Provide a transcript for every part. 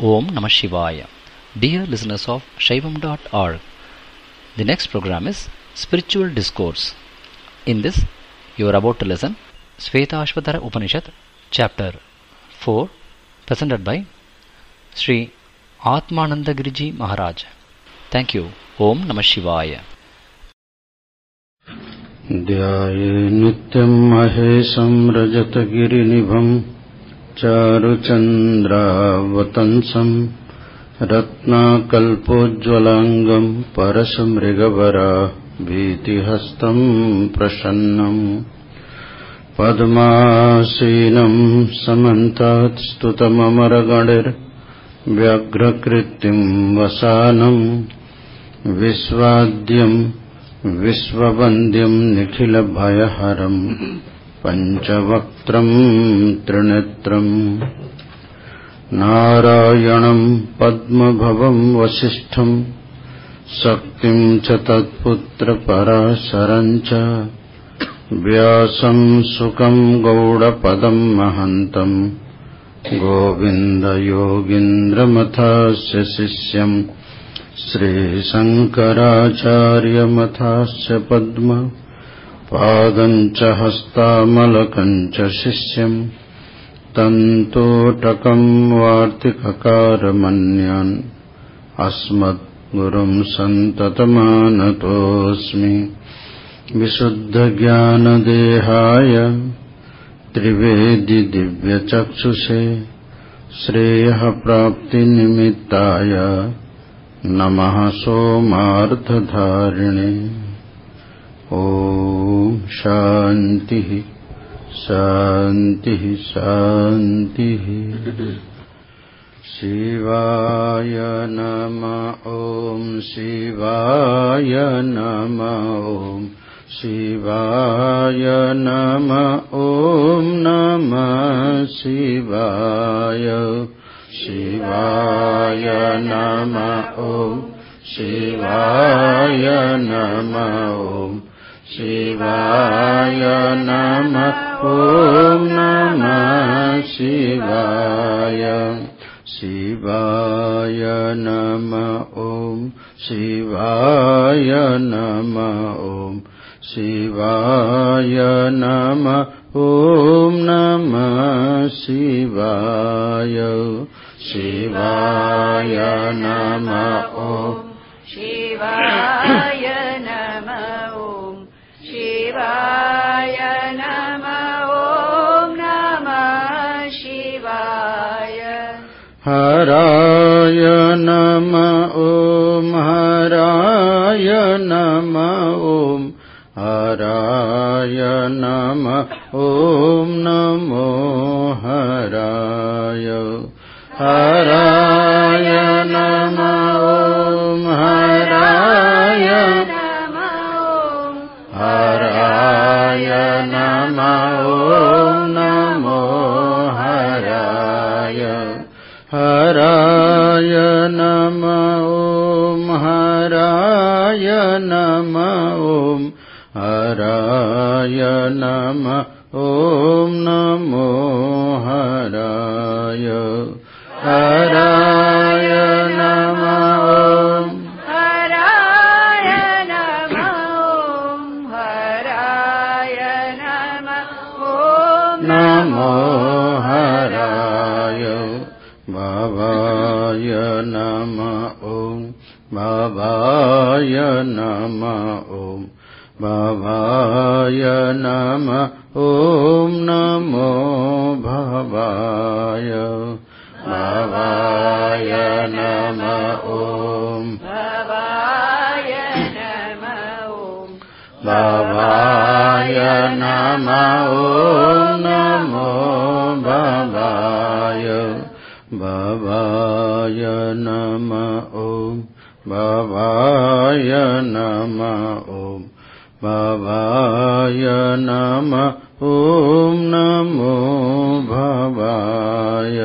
Om Namah Shivaya. Dear listeners of Shaivam.org, the next program is Spiritual Discourse. In this, you are about to listen Shvetashvatara Upanishad, Chapter 4, presented by Sri Atmanandagiriji Maharaj. Thank you. Om Namah Shivaya. ध्याये नित्यं महेशं रजतगिरिनिभं चारुचन्द्रावतंसं रत्नाकल्पोज्ज्वलाङ्गं परशमृगवराभीतिहस्तं प्रसन्नं पद्मासीनं समन्तात् स्तुतममरगणैर्व्याघ्रकृतिं वसानं विश्वाद्यं विश्ववन्द्यं निखिलभयहरं पञ्चवक्त्रं त्रिनेत्रं नारायणं पद्मभवं वसिष्ठं शक्तिं च तत्पुत्रपराशरं च व्यासं शुकं गौडपदं महन्तं गोविन्दयोगीन्द्रमथस्य शिष्यं श्रीशङ्कराचार्यमथाश्च पद्म पादं च हस्तामलकं च शिष्यं तन्तोटकं वार्तिककारमन्यान् अस्मद्गुरुं सन्ततमानतोऽस्मि विशुद्धज्ञानदेहाय त्रिवेदिदिव्यचक्षुषे श्रेयःप्राप्तिनिमित्ताय नमः सोमार्थधारिणे। ॐ शान्तिः शान्तिः शान्तिः। शिवाय नमः। ॐ शिवाय नमः। ॐ शिवाय नमः। ॐ नमः शिवाय। शिवाय नमः। ॐ शिवाय नमः। ॐ शिवाय नमः। ॐ नमः शिवाय। शिवाय नमः। ॐ शिवाय नमः। ॐ शिवाय नमः। ॐ नमः शिवाय। शिवाय नमः। ॐ शिवाय नमः। ॐ शिवाय नमः। ॐ नमः शिवाय। हराय नमः। ॐ हराय नमः। ॐ हराय नमः। ॐ नमो हराय। हराय नमः। ॐ हराय नमः। हराय नमः। ॐ नमो हराय। हराय नमः। ॐ हराय नमः। ॐ हराय नमः। ॐ नमो हराय। हराय नमः। ॐ हराय नमः। ॐ हराय नमः। ॐ नमो हराय। भवाय नमः। ॐ भवाय नमः। ॐ भवाय नमः। ॐ नमो भवाय। भवाय नमः। ॐ भवाय नमः। ॐ भवाय नमः। ॐ नमो भवाय। भवाय नमः। ॐ भवाय नमः। ॐ भवाय नमः। ॐ नमो भवाय।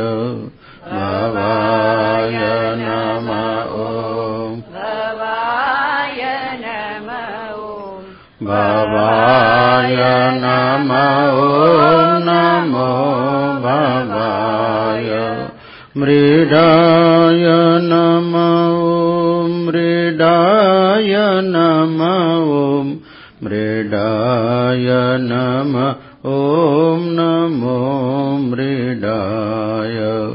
भवाय नमः। ॐ भवाय नमः। ॐ भवाय नमः। ॐ नमो भवाय। मृडाय नमः ॐ मृडाय नमः ॐ मृडाय नमः ॐ नमो मृडाय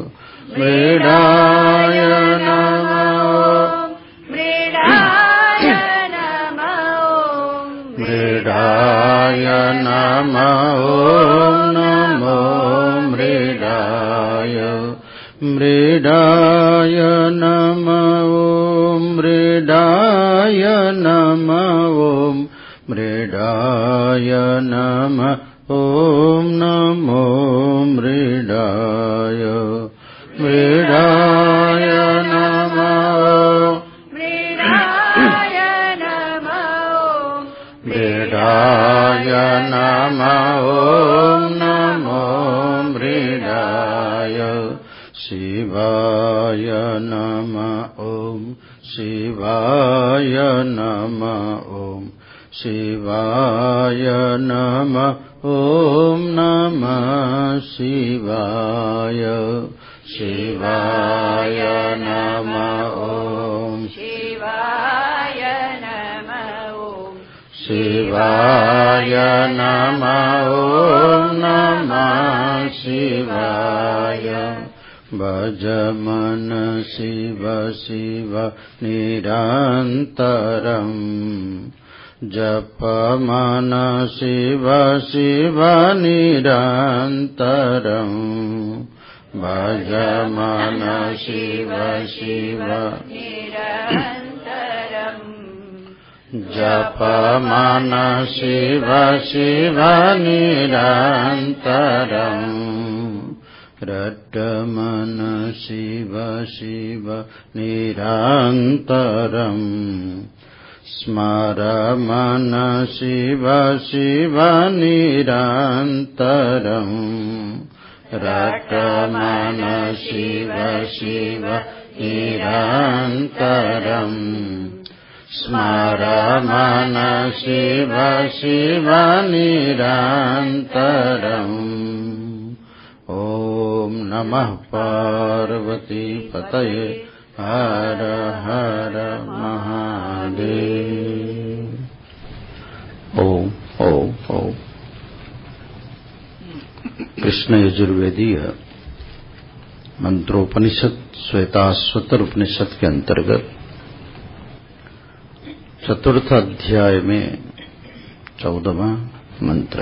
मृडाय नमः मृडाय नमः मृडाय नमः ॐ नमो मृडाय मृडाय नमः ॐ मृडाय नमः ॐ मृडाय नमः ॐ नमो मृडाय मृडाय नमः मृडाय नमः मृडाय नमः ॐ नमो मृडाय शिवाय नमः ॐ शिवाय नमः ॐ शिवाय नमः ॐ नमः शिवाय शिवाय नमः ॐ शिवाय नमः शिवाय नमः ॐ नमः शिवाय भज मन शिव शिव निरन्तरम् जप मन शिव शिव निरन्तरम् भज मन शिव शिव निरन्तरम् जप मन शिव शिव निरन्तरम् रट मन शिव शिव निरन्तरम् स्मर मन शिव शिव निरन्तरम् रट मन शिव शिव निरन्तरम् स्मर मन शिव शिव निरन्तरम् ॐ नमः पार्वती पतये हर हर महादेव। ओम ओम ओम। कृष्ण यजुर्वेदीय मंत्रोपनिषद श्वेताश्वतर उपनिषद के अंतर्गत चतुर्थ अध्याय में 14वां मंत्र।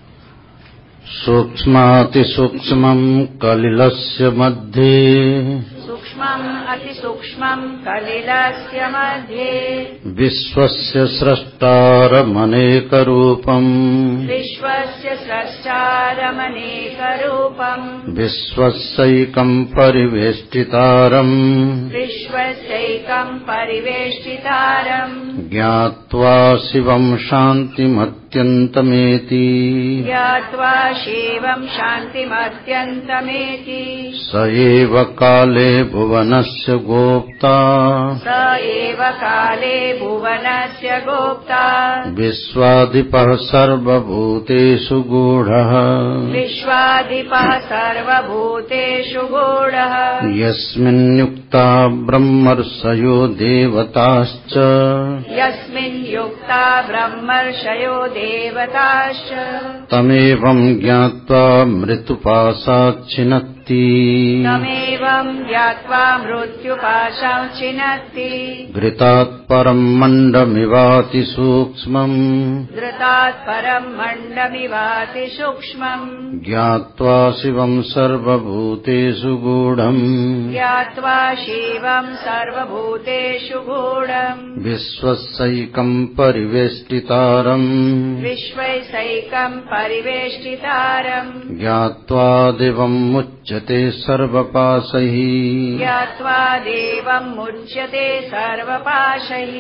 सूक्ष्मातिसूक्ष्मम् कलिलस्य मध्ये सूक्ष्मम् अतिसूक्ष्मम् कलिलस्य मध्ये विश्वस्य स्रष्टारमनेकरूपम् विश्वस्य स्रष्टारमनेकरूपम् विश्वस्यैकम् परिवेष्टितारम् विश्वस्यैकम् परिवेष्टितारम् ज्ञात्वा शिवम् शान्तिमत्यन्तमेति ज्ञात्वा शिवम् शान्तिमत्यन्तमेति स एव काले भुवनस्य गोप्ता स एव काले भुवनस्य गोप्ता विश्वाधिपः सर्वभूतेषु गूढः विश्वाधिपः सर्वभूतेषु गूढः यस्मिन्युक्ता ब्रह्मर्षयो देवताश्च यस्मिन् युक्ता ब्रह्मर्षयो देवताश्च तमेवं ज्ञात्वा मृत्युपाशाच्छिनत्ति तमेवं ज्ञात्वा मृत्युपाशं छिनत्ति घृतात् परं मण्डमिवाति सूक्ष्मम् धृतात् परं मण्डमिवाति सूक्ष्मम् ज्ञात्वा शिवं सर्वभूतेषु गूढम् ज्ञात्वा शिवं सर्वभूतेषु गूढम् विश्वस्यैकं परिवेष्टितारम् विश्वैकं परिवेष्टितारम् ज्ञात्वा देवम् मुच्यते सर्वपाशैः ज्ञात्वा देवं मुच्यते सर्वपाशैः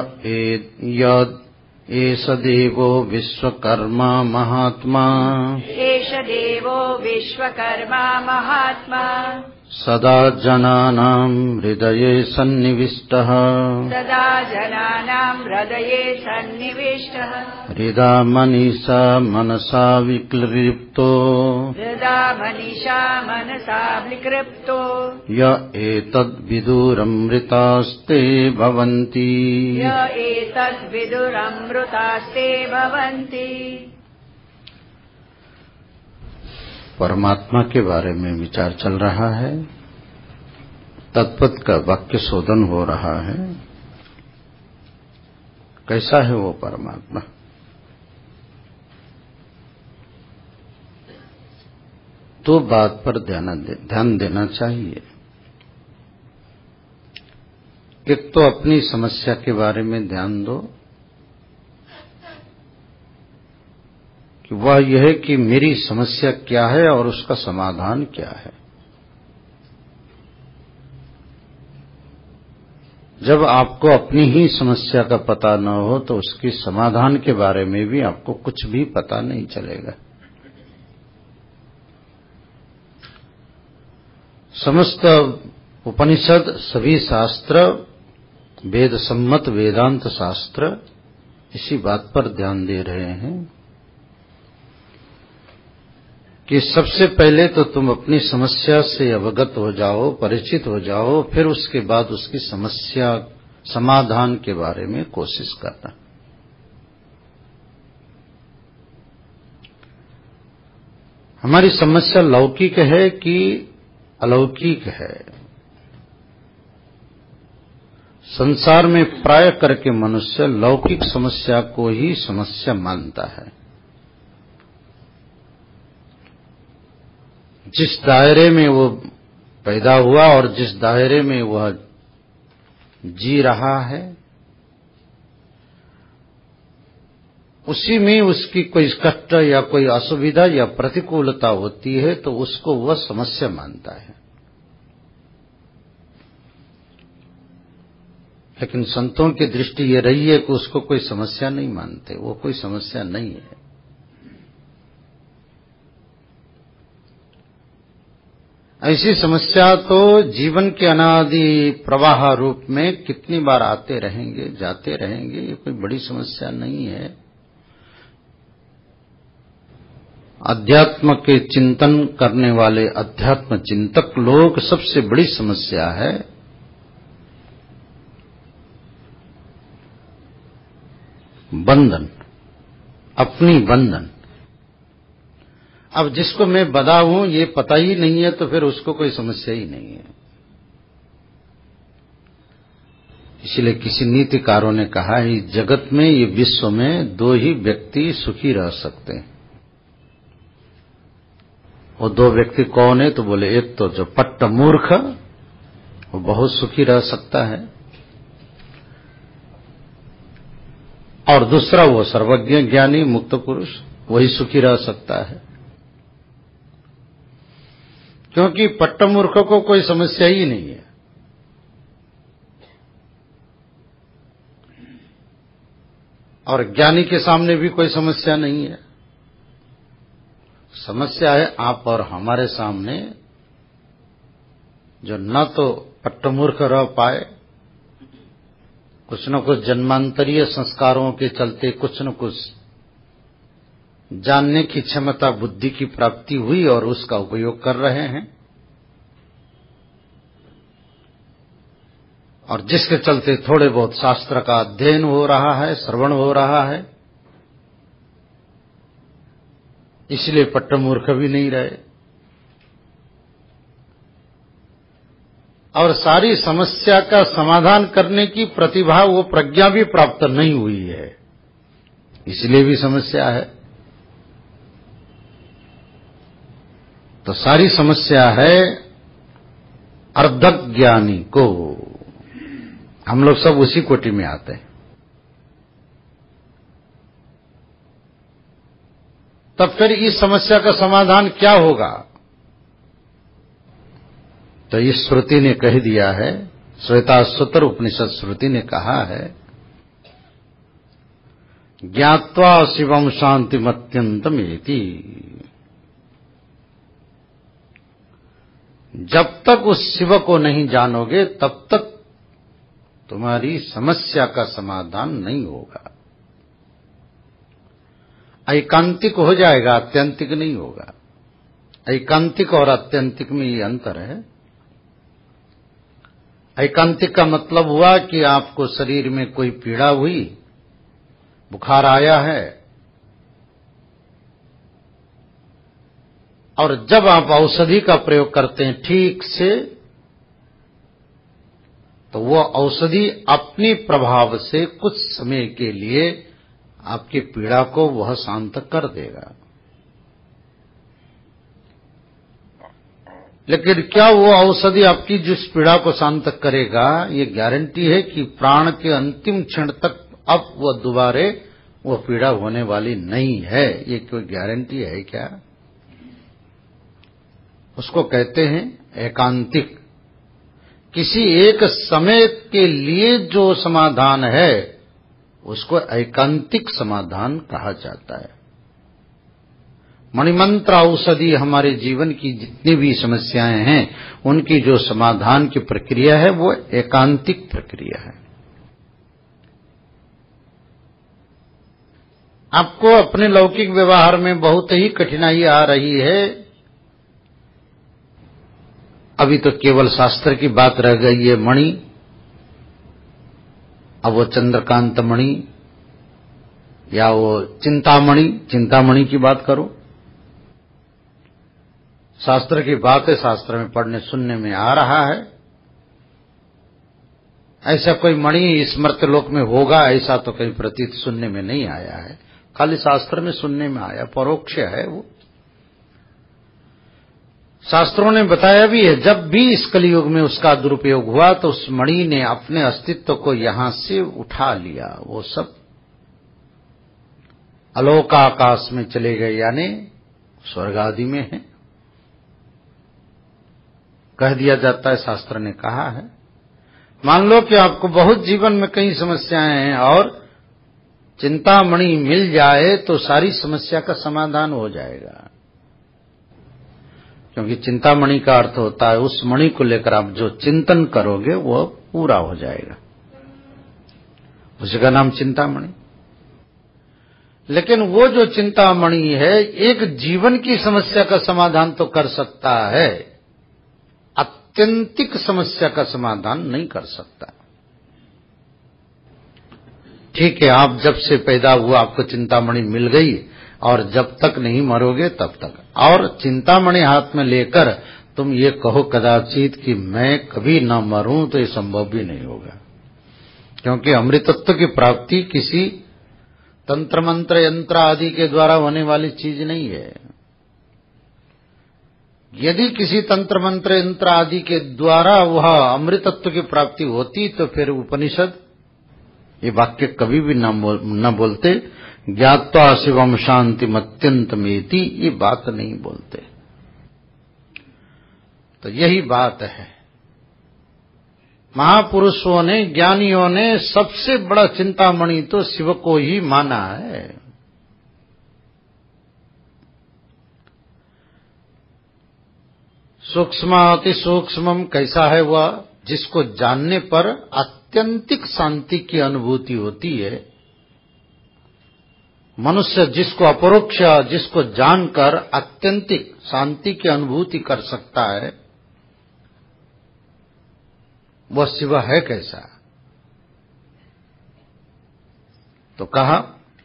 एष देवो विश्वकर्मा महात्मा एष देवो विश्वकर्मा महात्मा सदा जनानां हृदये सन्निविष्टः सदा जनानां हृदये सन्निविष्टः हृदा मनीषा मनसा विक्लिप्तो हृदा मनीषा मनसा विक्लिप्तो य एतद्विदुरमृतास्ते भवन्ति य एतद्विदुरमृतास्ते भवन्ति। परमात्मा के बारे में विचार चल रहा है, तत्पद का वाक्य शोधन हो रहा है। कैसा है वो परमात्मा? दो बात पर ध्यान देना चाहिए। एक तो अपनी समस्या के बारे में ध्यान दो कि वह यह है कि मेरी समस्या क्या है और उसका समाधान क्या है। जब आपको अपनी ही समस्या का पता न हो तो उसकी समाधान के बारे में भी आपको कुछ भी पता नहीं चलेगा। समस्त उपनिषद, सभी शास्त्र, वेद सम्मत वेदांत शास्त्र इसी बात पर ध्यान दे रहे हैं कि सबसे पहले तो तुम अपनी समस्या से अवगत हो जाओ, परिचित हो जाओ, फिर उसके बाद उसकी समस्या समाधान के बारे में कोशिश करना। हमारी समस्या लौकिक है कि अलौकिक है? संसार में प्राय करके मनुष्य लौकिक समस्या को ही समस्या मानता है। जिस दायरे में वो पैदा हुआ और जिस दायरे में वह जी रहा है, उसी में उसकी कोई कष्ट या कोई असुविधा या प्रतिकूलता होती है तो उसको वह समस्या मानता है। लेकिन संतों की दृष्टि ये रही है कि उसको कोई समस्या नहीं मानते, वो कोई समस्या नहीं है। ऐसी समस्या तो जीवन के अनादि प्रवाह रूप में कितनी बार आते रहेंगे, जाते रहेंगे, ये कोई बड़ी समस्या नहीं है। अध्यात्म के चिंतन करने वाले अध्यात्म चिंतक लोग सबसे बड़ी समस्या है बंधन, अपनी बंधन। अब जिसको मैं बंधा हूं ये पता ही नहीं है तो फिर उसको कोई समस्या ही नहीं है। इसलिए किसी नीतिकारों ने कहा है इस जगत में, ये विश्व में दो ही व्यक्ति सुखी रह सकते हैं। वो दो व्यक्ति कौन है? तो बोले एक तो जो पट्ट मूर्ख, वो बहुत सुखी रह सकता है, और दूसरा वो सर्वज्ञ ज्ञानी मुक्त पुरुष, वही सुखी रह सकता है। क्योंकि पट्ट मूर्ख को कोई समस्या ही नहीं है। और ज्ञानी के सामने भी कोई समस्या नहीं है। समस्या है आप और हमारे सामने, जो न तो पट्ट मूर्ख रह पाए, कुछ न कुछ जन्मांतरीय संस्कारों के चलते कुछ न कुछ जानने की क्षमता, बुद्धि की प्राप्ति हुई और उसका उपयोग कर रहे हैं, और जिसके चलते थोड़े बहुत शास्त्र का अध्ययन हो रहा है, श्रवण हो रहा है, इसलिए पट्ट मूर्ख भी नहीं रहे। और सारी समस्या का समाधान करने की प्रतिभा, वो प्रज्ञा भी प्राप्त नहीं हुई है, इसलिए भी समस्या है। तो सारी समस्या है अर्धज्ञानी को। हम लोग सब उसी कोटि में आते हैं। तब फिर इस समस्या का समाधान क्या होगा? तो इस श्रुति ने कह दिया है, श्वेताश्वतर उपनिषद श्रुति ने कहा है, ज्ञात्वा शिवम शांतिमत्यंतमेति। जब तक उस शिव को नहीं जानोगे तब तक तुम्हारी समस्या का समाधान नहीं होगा। ऐकांतिक हो जाएगा, आत्यंतिक नहीं होगा। ऐकांतिक और आत्यंतिक में ये अंतर है। ऐकांतिक का मतलब हुआ कि आपको शरीर में कोई पीड़ा हुई, बुखार आया है, और जब आप औषधि का प्रयोग करते हैं ठीक से, तो वो औषधि अपने प्रभाव से कुछ समय के लिए आपकी पीड़ा को वह शांत कर देगा। लेकिन क्या वो औषधि आपकी जिस पीड़ा को शांत करेगा, ये गारंटी है कि प्राण के अंतिम क्षण तक अब वह दोबारे वो पीड़ा होने वाली नहीं है? ये कोई गारंटी है क्या? उसको कहते हैं एकांतिक। किसी एक समय के लिए जो समाधान है उसको एकांतिक समाधान कहा जाता है। मणिमंत्र औषधि हमारे जीवन की जितनी भी समस्याएं हैं उनकी जो समाधान की प्रक्रिया है वो एकांतिक प्रक्रिया है। आपको अपने लौकिक व्यवहार में बहुत ही कठिनाई आ रही है। अभी तो केवल शास्त्र की बात रह गई है, मणि। अब वो चंद्रकांत मणि या वो चिंतामणि की बात करो। शास्त्र की बात है, शास्त्र में पढ़ने सुनने में आ रहा है। ऐसा कोई मणि इस मर्त्यलोक में होगा ऐसा तो कहीं प्रतीत सुनने में नहीं आया है। खाली शास्त्र में सुनने में आया, परोक्ष है वो। शास्त्रों ने बताया भी है, जब भी इस कलियुग में उसका दुरुपयोग हुआ तो उस मणि ने अपने अस्तित्व को यहां से उठा लिया। वो सब अलोकाकाश में चले गए, यानी स्वर्ग आदि में है। कह दिया जाता है, शास्त्र ने कहा है। मान लो कि आपको बहुत जीवन में कई समस्याएं हैं और चिंतामणि मिल जाए तो सारी समस्या का समाधान हो जाएगा। क्योंकि चिंतामणि का अर्थ होता है उस मणि को लेकर आप जो चिंतन करोगे वो पूरा हो जाएगा, उसी का नाम चिंतामणि। लेकिन वो जो चिंतामणि है एक जीवन की समस्या का समाधान तो कर सकता है, आत्यंतिक समस्या का समाधान नहीं कर सकता। ठीक है, आप जब से पैदा हुआ आपको चिंतामणि मिल गई और जब तक नहीं मरोगे तब तक। और चिंतामणि हाथ में लेकर तुम ये कहो कदाचित कि मैं कभी न मरूं, तो ये संभव भी नहीं होगा। क्योंकि अमृतत्व की प्राप्ति किसी तंत्र मंत्र यंत्र आदि के द्वारा होने वाली चीज नहीं है। यदि किसी तंत्र मंत्र यंत्र आदि के द्वारा वह अमृतत्व की प्राप्ति होती तो फिर उपनिषद ये वाक्य कभी भी न बोलते, ज्ञात्वा शिवम शांतिम अत्यंतमेति, ये बात नहीं बोलते। तो यही बात है, महापुरुषों ने, ज्ञानियों ने सबसे बड़ा चिंतामणि तो शिव को ही माना है। सूक्ष्माति सूक्ष्मम कैसा है वह? जिसको जानने पर आत्यंतिक शांति की अनुभूति होती है। मनुष्य जिसको अपरोक्ष, जिसको जानकर आत्यंतिक शांति की अनुभूति कर सकता है, वह शिव है कैसा? तो कहा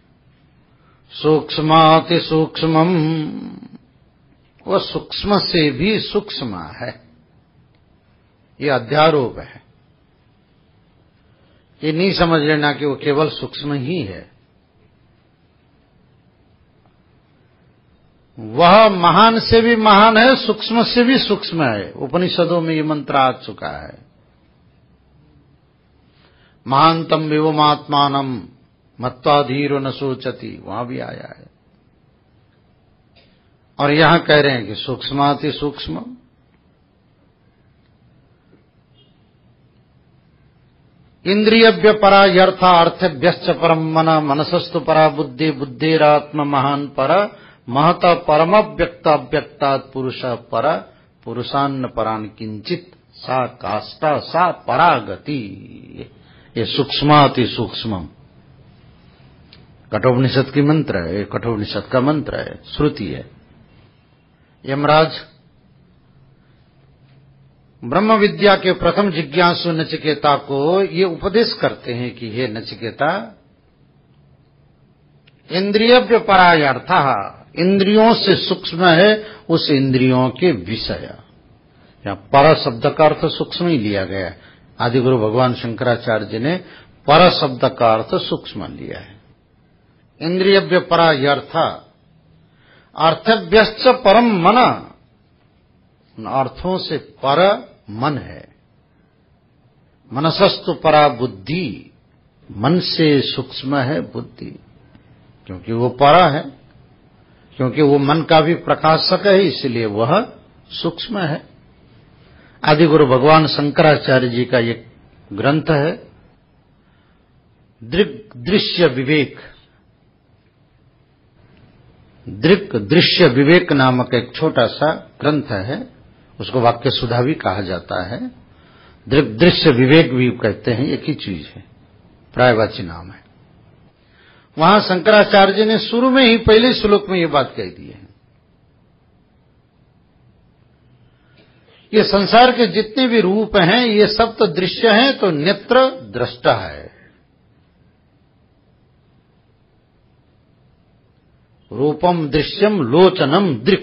सूक्ष्माति सूक्ष्मम, वह सूक्ष्म से भी सूक्ष्म है। ये अध्यारोप है। ये नहीं समझ लेना कि वो केवल सूक्ष्म ही है। वह महान से भी महान है, सूक्ष्म से भी सूक्ष्म है। उपनिषदों में ये मंत्र आ चुका है। महानतम विवमात्मानम मत्वा धीरो न सोचति, वहां भी आया है। और यहां कह रहे हैं कि सूक्ष्माति सूक्ष्म। इंद्रियभ्य परा यर्था अर्थभ्यश्च परम मन, मनसस्तु परा बुद्धि, बुद्धिरात्म महान पर, महत परम व्यक्त अव्यक्तात् पुरुष पर, पुरुषान्न परान किंचित सा काष्ठा सा परागति। ये सूक्ष्माति सूक्ष्मम कठोपनिषद की मंत्र है, कठोपनिषद का मंत्र है, श्रुति है। यमराज ब्रह्म विद्या के प्रथम जिज्ञासु नचिकेता को ये उपदेश करते हैं कि हे नचिकेता, इंद्रियव्य परायर्थः, इंद्रियों से सूक्ष्म है उस इंद्रियों के विषय। यहाँ पर शब्द का अर्थ सूक्ष्म ही लिया गया है। आदिगुरु भगवान शंकराचार्य ने पर शब्द का अर्थ सूक्ष्म लिया है। इंद्रियव्य परायर्थ अर्थव्यश्च परम मन, अर्थों से पर मन है। मनसस्तु परा बुद्धि, मन से सूक्ष्म है बुद्धि, क्योंकि वो परा है, क्योंकि वो मन का भी प्रकाशक है, इसलिए वह सूक्ष्म है। आदिगुरु भगवान शंकराचार्य जी का ये ग्रंथ है दृक् दृश्य विवेक। दृक् दृश्य विवेक नामक एक छोटा सा ग्रंथ है, उसको वाक्य सुधा भी कहा जाता है, दृक् दृश्य विवेक भी कहते हैं, एक ही चीज है, प्रायवाची नाम है। वहां शंकराचार्य जी ने शुरू में ही पहले श्लोक में ये बात कह दी है। ये संसार के जितने भी रूप हैं ये सब तो दृश्य हैं, तो नेत्र दृष्टा है। रूपम दृश्यम लोचनम दृक्,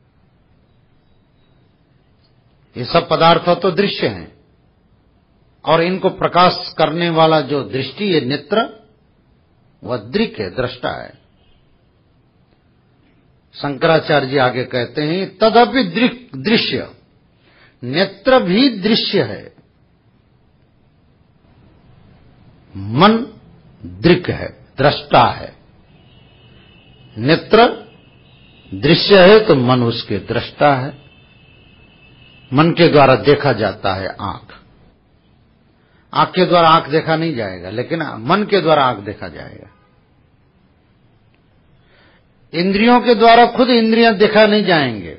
ये सब पदार्थ तो दृश्य हैं, और इनको प्रकाश करने वाला जो दृष्टि है नेत्र, वह दृक् है, दृष्टा है। शंकराचार्य जी आगे कहते हैं तदपि दृश्य, नेत्र भी दृश्य है, मन दृक् है, दृष्टा है। नेत्र दृश्य है तो मन उसके दृष्टा है। मन के द्वारा देखा जाता है आंख, आंख के द्वारा आंख देखा नहीं जाएगा, लेकिन मन के द्वारा आंख देखा जाएगा। इंद्रियों के द्वारा खुद इंद्रियां देखा नहीं जाएंगे,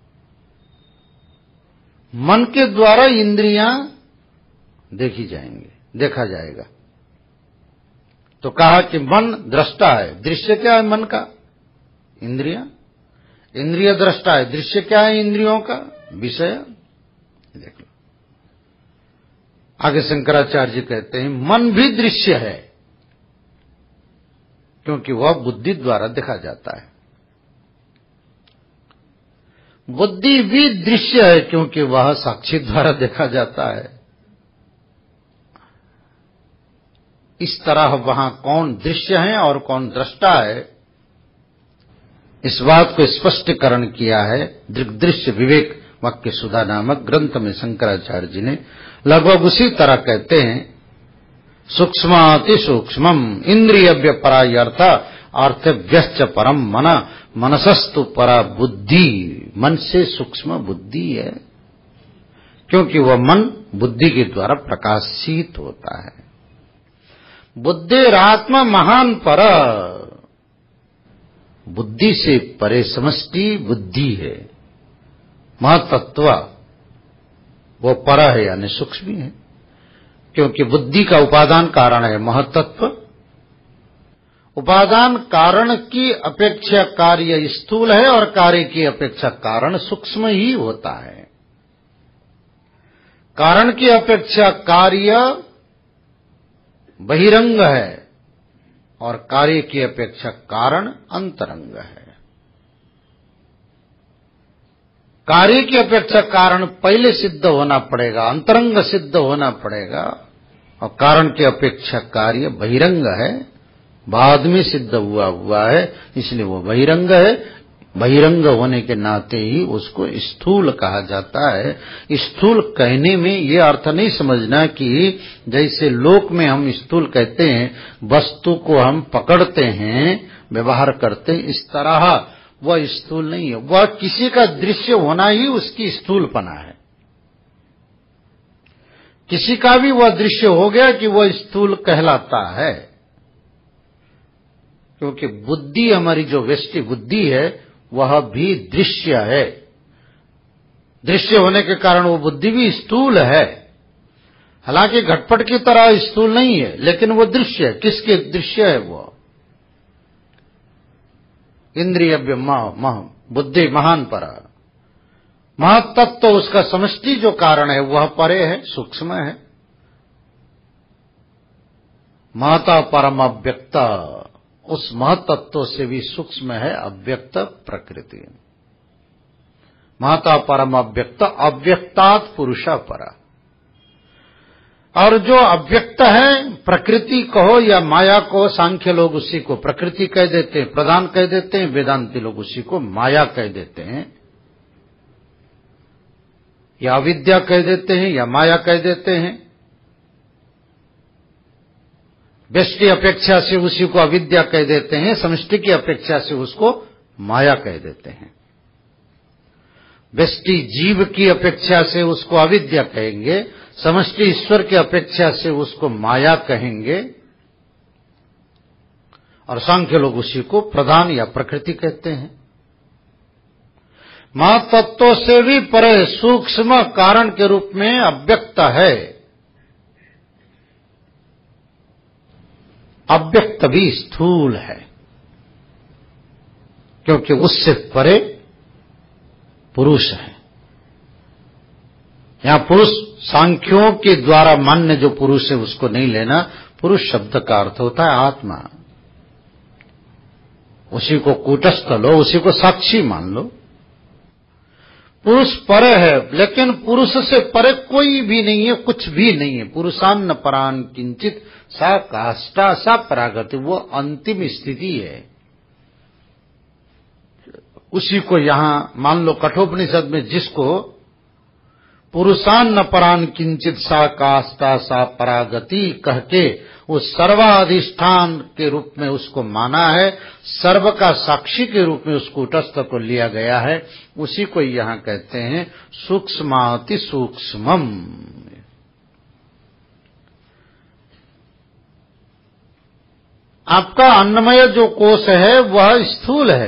मन के द्वारा इंद्रियां देखी जाएंगे, देखा जाएगा। तो कहा कि मन दृष्टा है, दृश्य क्या है मन का? इंद्रियां, इंद्रिय दृष्टा है, दृश्य क्या है इंद्रियों का? विषय। देख लो आगे शंकराचार्य जी कहते हैं मन भी दृश्य है, क्योंकि वह बुद्धि द्वारा देखा जाता है। बुद्धि भी दृश्य है, क्योंकि वह साक्षी द्वारा देखा जाता है। इस तरह वहां कौन दृश्य है और कौन दृष्टा है, इस बात को स्पष्टीकरण किया है दृश्य विवेक वाक्य सुधा नामक ग्रंथ में। शंकराचार्य जी ने लगभग उसी तरह कहते हैं सूक्ष्माति सूक्ष्मम इंद्रियव्य परायर्थ अर्थव्यश्च परम मन, मनसस्तु परा बुद्धि, मन से सूक्ष्म बुद्धि है, क्योंकि वह मन बुद्धि के द्वारा प्रकाशित होता है। बुद्धिरात्मा महान पर, बुद्धि से परे समष्टि बुद्धि है, महतत्व वो पर है यानी सूक्ष्म है, क्योंकि बुद्धि का उपादान कारण है महतत्व। उपादान कारण की अपेक्षा कार्य स्थूल है और कार्य की अपेक्षा कारण सूक्ष्म ही होता है। कारण की अपेक्षा कार्य बहिरंग है और कार्य की अपेक्षा कारण अंतरंग है। कार्य की अपेक्षा कारण पहले सिद्ध होना पड़ेगा, अंतरंग सिद्ध होना पड़ेगा, और कारण की अपेक्षा कार्य बहिरंग है, बाद में सिद्ध हुआ है, इसलिए वो बहिरंग है। बहिरंग होने के नाते ही उसको स्थूल कहा जाता है। स्थूल कहने में ये अर्थ नहीं समझना कि जैसे लोक में हम स्थूल कहते हैं, वस्तु को हम पकड़ते हैं, व्यवहार करते हैं, इस तरह वह स्थूल नहीं है। वह किसी का दृश्य होना ही उसकी स्थूलपना है। किसी का भी वह दृश्य हो गया कि वह स्थूल कहलाता है, क्योंकि बुद्धि हमारी जो व्यष्टि बुद्धि है वह भी दृश्य है। दृश्य होने के कारण वो बुद्धि भी स्थूल है, हालांकि घटपट की तरह स्थूल नहीं है, लेकिन वो दृश्य है। किसके दृश्य है वो? इंद्रिय बुद्धि महान पर महत्तत्व तो उसका समष्टि जो कारण है वह परे है, सूक्ष्म है। महता परम अव्यक्त, उस महत्तत्व से भी सूक्ष्म है अव्यक्त प्रकृति। महता परम अव्यक्त, अव्यक्तात् पुरुष पर। और जो अव्यक्त है, प्रकृति कहो या माया को, सांख्य लोग उसी को प्रकृति कह देते हैं, प्रधान कह देते हैं, वेदांती लोग उसी को माया कह देते हैं, या अविद्या कह देते हैं, या माया कह देते हैं। व्यष्टि अपेक्षा से उसी को अविद्या कह देते हैं, समष्टि की अपेक्षा से उसको माया कह देते हैं। व्यष्टि जीव की अपेक्षा से उसको अविद्या कहेंगे, समष्टि ईश्वर की अपेक्षा से उसको माया कहेंगे, और सांख्य लोग उसी को प्रधान या प्रकृति कहते हैं। महत्त्व से भी परे सूक्ष्म कारण के रूप में अव्यक्त है। अव्यक्त भी स्थूल है, क्योंकि उससे परे पुरुष है। यहां पुरुष सांख्यों के द्वारा मान्य जो पुरुष है उसको नहीं लेना। पुरुष शब्द का अर्थ होता है आत्मा। उसी को कूटस्थ लो, उसी को साक्षी मान लो। पुरुष परे है, लेकिन पुरुष से परे कोई भी नहीं है, कुछ भी नहीं है। पुरुषान्न परान किंचित सा काष्ठा सा परागति, वो अंतिम स्थिति है। उसी को यहां मान लो कठोपनिषद में जिसको पुरुषान्न परान किंचित सा काष्ठा सा परागति कह के उस सर्वाधिष्ठान के रूप में उसको माना है, सर्व का साक्षी के रूप में उस कूटस्थ को लिया गया है, उसी को यहां कहते हैं सूक्ष्माति सूक्ष्मम। आपका अन्नमय जो कोश है वह स्थूल है,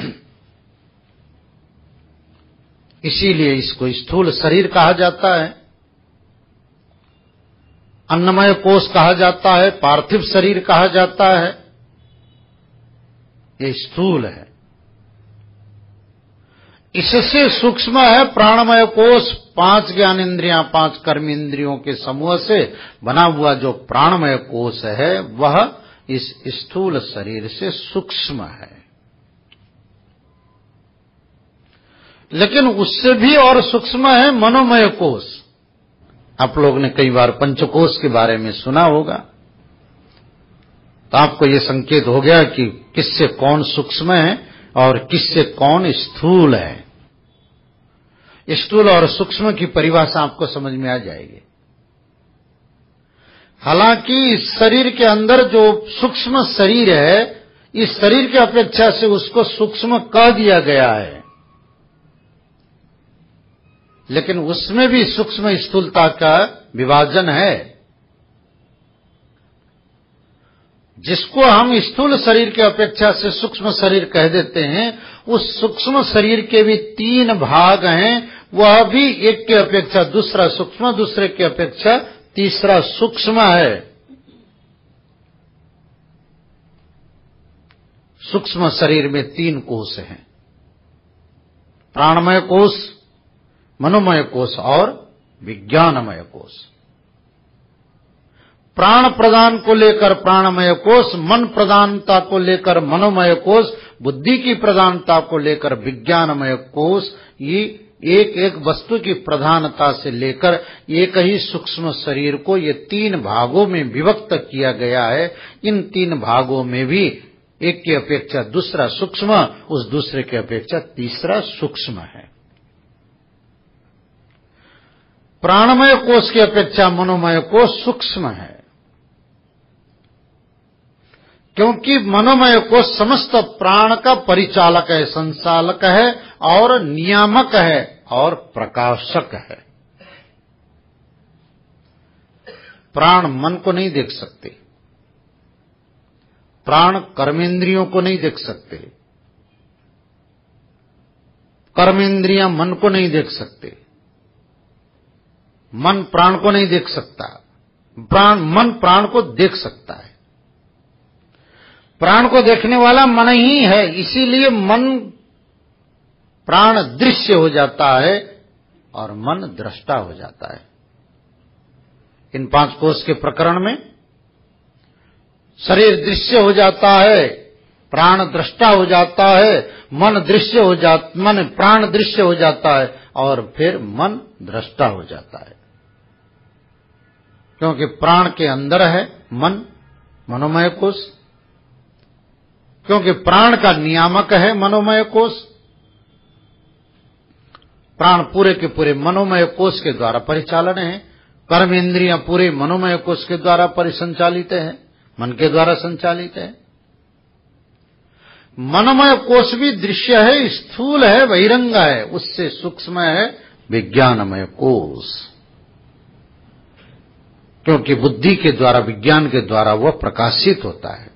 इसीलिए इसको स्थूल शरीर कहा जाता है। अन्नमय कोश कहा जाता है, पार्थिव शरीर कहा जाता है, ये स्थूल है। इससे सूक्ष्म है प्राणमय कोश। 5 ज्ञान इंद्रियां, 5 कर्म इंद्रियों के समूह से बना हुआ जो प्राणमय कोश है वह इस स्थूल शरीर से सूक्ष्म है। लेकिन उससे भी और सूक्ष्म है मनोमय कोश। आप लोग ने कई बार पंचकोश के बारे में सुना होगा, तो आपको ये संकेत हो गया कि किससे कौन सूक्ष्म है और किससे कौन स्थूल है। स्थूल और सूक्ष्म की परिभाषा आपको समझ में आ जाएगी। हालांकि इस शरीर के अंदर जो सूक्ष्म शरीर है, इस शरीर की अपेक्षा से उसको सूक्ष्म कह दिया गया है, लेकिन उसमें भी सूक्ष्म स्थूलता का विभाजन है। जिसको हम स्थूल शरीर की अपेक्षा से सूक्ष्म शरीर कह देते हैं, उस सूक्ष्म शरीर के भी 3 भाग हैं। वह भी एक के अपेक्षा दूसरा सूक्ष्म, दूसरे के अपेक्षा तीसरा सूक्ष्म है। सूक्ष्म शरीर में 3 कोश हैं, प्राणमय कोश, मनोमय कोश और विज्ञानमय कोश। प्राण प्रदान को लेकर प्राणमय कोश, मन प्रधानता को लेकर मनोमय कोश, बुद्धि की प्रधानता को लेकर विज्ञानमय कोश। ये एक एक वस्तु की प्रधानता से लेकर एक ही सूक्ष्म शरीर को ये 3 भागों में विभक्त किया गया है। इन 3 भागों में भी एक की अपेक्षा दूसरा सूक्ष्म, उस दूसरे की अपेक्षा तीसरा सूक्ष्म है। प्राणमय कोश की अपेक्षा मनोमय कोश सूक्ष्म है, क्योंकि मनोमय कोश समस्त प्राण का परिचालक है, संचालक है और नियामक है और प्रकाशक है। प्राण मन को नहीं देख सकते, प्राण कर्मेंद्रियों को नहीं देख सकते, कर्मेंद्रियां मन को नहीं देख सकते। मन प्राण को नहीं देख सकता, मन प्राण को देख सकता है। प्राण को देखने वाला मन ही है, इसीलिए मन प्राण दृश्य हो जाता है और मन दृष्टा हो जाता है। इन 5 कोश के प्रकरण में शरीर दृश्य हो जाता है, प्राण दृष्टा हो जाता है, मन प्राण दृश्य हो जाता है और फिर मन दृष्टा हो जाता है। क्योंकि प्राण के अंदर है मन, मनोमय कोश, क्योंकि प्राण का नियामक है मनोमय कोश। प्राण पूरे के पूरे मनोमय कोश के द्वारा परिचालन है, कर्म इंद्रियां पूरे मनोमय कोश के द्वारा परिसंचालित है, मन के द्वारा संचालित है। मनोमय कोश भी दृश्य है, स्थूल है, बहिरंग है, उससे सूक्ष्म है विज्ञानमय कोश, क्योंकि बुद्धि के द्वारा, विज्ञान के द्वारा वह प्रकाशित होता है।